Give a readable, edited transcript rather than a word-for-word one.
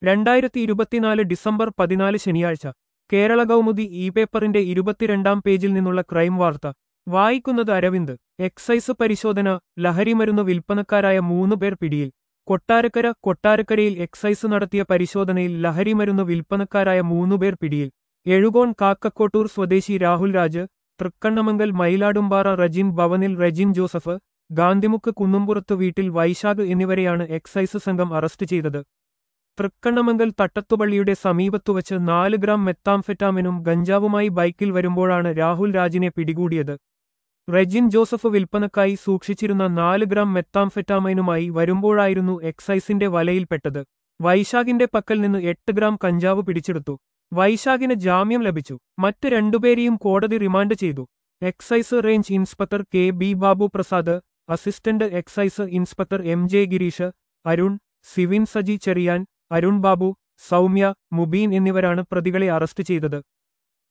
2024 December 14 ശനിയാഴ്ച Kerala Kaumudi E പേപ്പറിന്റെ 22-ാം പേജിൽ നിന്നുള്ള ക്രൈം വാർത്ത വായിക്കുന്നത് അരവിന്ദ്. എക്സൈസ് പരിശോധന, ലഹരിമരുന്ന് വിൽപ്പനക്കാരായ 3 പേർ പിടിയിൽ. കൊട്ടാരക്കരയിൽ എക്സൈസ് നടത്തിയ പരിശോധനയിൽ ലഹരിമരുന്ന് വിൽപ്പനക്കാരായ 3 പേർ പിടിയിൽ. എഴുകോൺ കാക്കക്കോട്ടൂർ സ്വദേശി രാഹുൽ രാജ്, തൃക്കണ്ണമംഗൽ മയിലാടുംപാറ റജിൻ ഭവനിൽ റെജിൻ ജോസഫ്, ഗാന്ധിമുക്ക് കുന്നുംപുറത്ത് വീട്ടിൽ വൈശാഖ് എന്നിവരെയാണ് എക്സൈസ് സംഘം അറസ്റ്റ് ചെയ്തത്. തൃക്കണ്ണമംഗൽ തട്ടത്തുപള്ളിയുടെ സമീപത്തുവച്ച് 4 ഗ്രാം മെത്താംഫെറ്റാമിനും ഗഞ്ചാവുമായി ബൈക്കിൽ വരുമ്പോഴാണ് രാഹുൽ രാജിനെ പിടികൂടിയത്. റെജിൻ ജോസഫ് വിൽപ്പനക്കായി സൂക്ഷിച്ചിരുന്ന 4 ഗ്രാം മെത്താംഫെറ്റാമൈനുമായി വരുമ്പോഴായിരുന്നു എക്സൈസിന്റെ വലയിൽപ്പെട്ടത്. വൈശാഖിന്റെ പക്കൽ നിന്ന് 8 ഗ്രാം കഞ്ചാവ് പിടിച്ചെടുത്തു. വൈശാഖിന് ജാമ്യം ലഭിച്ചു. മറ്റ് രണ്ടുപേരെയും കോടതി റിമാൻഡ് ചെയ്തു. Excise range inspector K B. Babu Prasad, assistant excise inspector M J. Girish, Arun, Sivin Saji Cherian, Arun Babu, Soumya, Mubeen എന്നിവരാണ് പ്രതികളെ അറസ്റ്റ് ചെയ്തത്.